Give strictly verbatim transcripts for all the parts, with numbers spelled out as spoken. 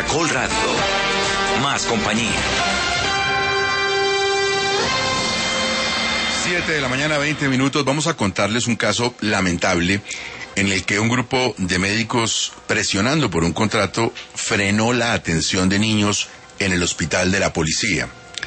Caracol Radio. Más compañía. siete de la mañana, veinte minutos. Vamos a contarles un caso lamentable en el que un grupo de médicos, presionando por un contrato, frenó la atención de niños en el hospital de la policía.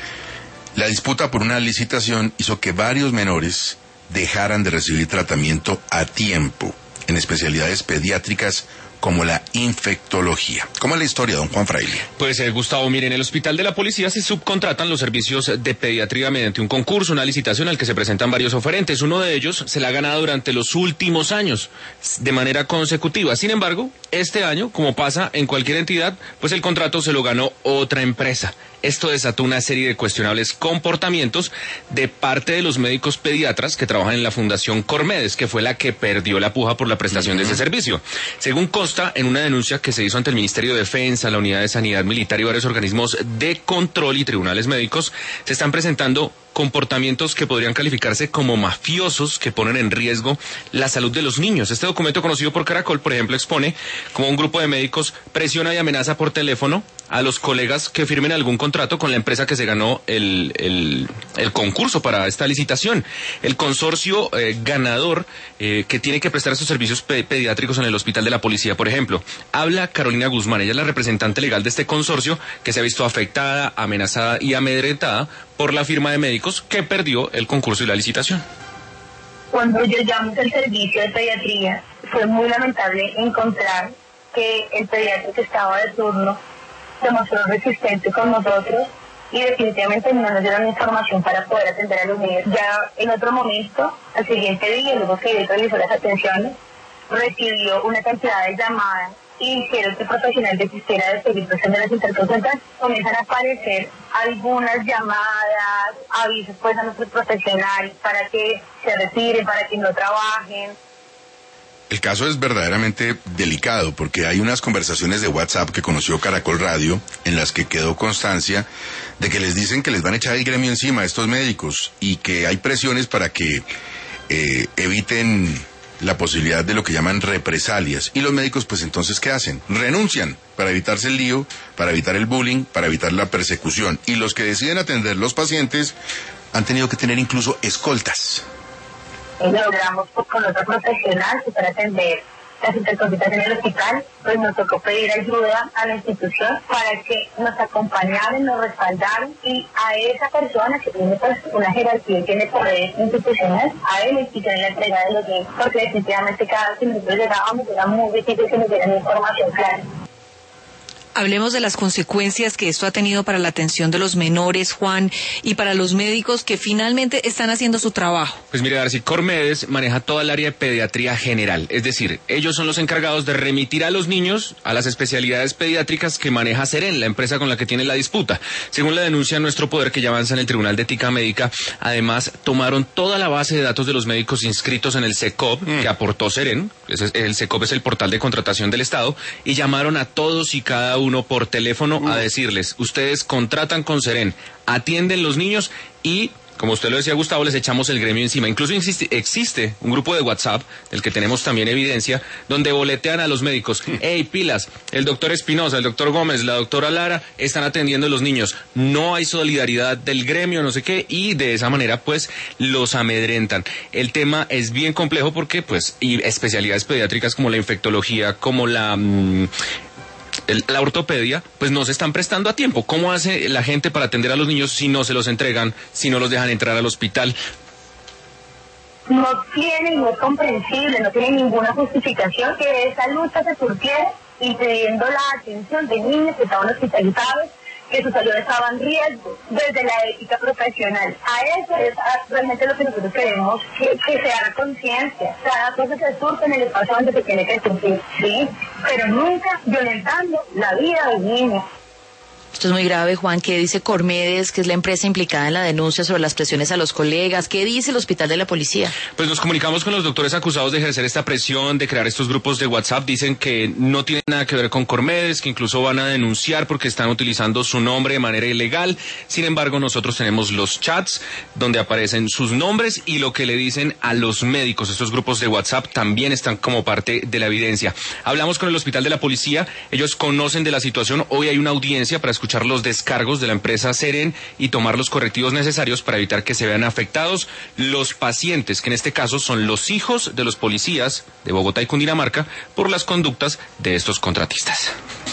La disputa por una licitación hizo que varios menores dejaran de recibir tratamiento a tiempo en especialidades pediátricas como la infectología. ¿Cómo es la historia, don Juan Fraile? Pues, eh, Gustavo, mire, en el hospital de la policía se subcontratan los servicios de pediatría mediante un concurso, una licitación al que se presentan varios oferentes. Uno de ellos se la ha ganado durante los últimos años, de manera consecutiva. Sin embargo, este año, como pasa en cualquier entidad, pues el contrato se lo ganó otra empresa. Esto desató una serie de cuestionables comportamientos de parte de los médicos pediatras que trabajan en la Fundación Cormedes, que fue la que perdió la puja por la prestación uh-huh. de ese servicio. Según consta en una denuncia que se hizo ante el Ministerio de Defensa, la Unidad de Sanidad Militar y varios organismos de control y tribunales médicos, se están presentando comportamientos que podrían calificarse como mafiosos que ponen en riesgo la salud de los niños. Este documento, conocido por Caracol, por ejemplo, expone cómo un grupo de médicos presiona y amenaza por teléfono a los colegas que firmen algún contrato con la empresa que se ganó el, el, el concurso para esta licitación. El consorcio eh, ganador eh, que tiene que prestar estos servicios pe- pediátricos en el hospital de la policía, por ejemplo. Habla Carolina Guzmán, ella es la representante legal de este consorcio que se ha visto afectada, amenazada y amedrentada por la firma de médicos que perdió el concurso y la licitación. Cuando yo llamo al servicio de pediatría, fue muy lamentable encontrar que el pediatra que estaba de turno se mostró resistente con nosotros y definitivamente no nos dieron información para poder atender a los niños. Ya en otro momento, al siguiente día, luego que él realizó las atenciones, recibió una cantidad de llamadas y hicieron que el profesional desistiera de seguir prestando las interconsultas. Comienzan a aparecer algunas llamadas, avisos pues a nuestros profesionales para que se retiren, para que no trabajen. El caso es verdaderamente delicado porque hay unas conversaciones de WhatsApp que conoció Caracol Radio en las que quedó constancia de que les dicen que les van a echar el gremio encima a estos médicos y que hay presiones para que eh, eviten la posibilidad de lo que llaman represalias. Y los médicos, pues entonces, ¿qué hacen? Renuncian para evitarse el lío, para evitar el bullying, para evitar la persecución. Y los que deciden atender los pacientes han tenido que tener incluso escoltas. Logramos con otro profesional que para atender las interconsultas en el hospital, pues nos tocó pedir ayuda a la institución para que nos acompañaran, nos respaldaran, y a esa persona que tiene pues una jerarquía y tiene poder institucional, a él le hicieron la entrega de los bienes, porque definitivamente cada vez que nosotros llegábamos era muy difícil que nos dieran información clara. Hablemos de las consecuencias que esto ha tenido para la atención de los menores, Juan, y para los médicos que finalmente están haciendo su trabajo. Pues mire, Darcy, Cormedes maneja toda el área de pediatría general, es decir, ellos son los encargados de remitir a los niños a las especialidades pediátricas que maneja Seren, la empresa con la que tiene la disputa. Según la denuncia Nuestro Poder, que ya avanza en el Tribunal de Ética Médica, además tomaron toda la base de datos de los médicos inscritos en el SECOP, mm. que aportó Seren, el SECOP es el portal de contratación del Estado, y llamaron a todos y cada uno uno por teléfono uh. a decirles, ustedes contratan con Seren, atienden los niños y, como usted lo decía, Gustavo, les echamos el gremio encima. Incluso existe, existe un grupo de WhatsApp, del que tenemos también evidencia, donde boletean a los médicos. Hey, pilas, el doctor Espinosa, el doctor Gómez, la doctora Lara están atendiendo a los niños. No hay solidaridad del gremio, no sé qué, y de esa manera, pues, los amedrentan. El tema es bien complejo porque, pues, y especialidades pediátricas como la infectología, como la... Mmm, El, la ortopedia, pues no se están prestando a tiempo. ¿Cómo hace la gente para atender a los niños si no se los entregan, si no los dejan entrar al hospital? No tiene, no es comprensible, no tiene ninguna justificación que esa lucha se surgiera impidiendo la atención de niños que estaban hospitalizados, que su salud estaba en riesgo, desde la ética profesional. A eso es realmente lo que nosotros queremos, que, que se haga conciencia. Cada cosa se surge en el espacio donde se tiene que surgir, sí, pero nunca violentando la vida del niño. Esto es muy grave, Juan. ¿Qué dice Cormedes, que es la empresa implicada en la denuncia sobre las presiones a los colegas? ¿Qué dice el Hospital de la Policía? Pues nos comunicamos con los doctores acusados de ejercer esta presión, de crear estos grupos de WhatsApp. Dicen que no tienen nada que ver con Cormedes, que incluso van a denunciar porque están utilizando su nombre de manera ilegal. Sin embargo, nosotros tenemos los chats donde aparecen sus nombres y lo que le dicen a los médicos. Estos grupos de WhatsApp también están como parte de la evidencia. Hablamos con el Hospital de la Policía. Ellos conocen de la situación. Hoy hay una audiencia para escuchar los descargos de la empresa Seren y tomar los correctivos necesarios para evitar que se vean afectados los pacientes, que en este caso son los hijos de los policías de Bogotá y Cundinamarca, por las conductas de estos contratistas.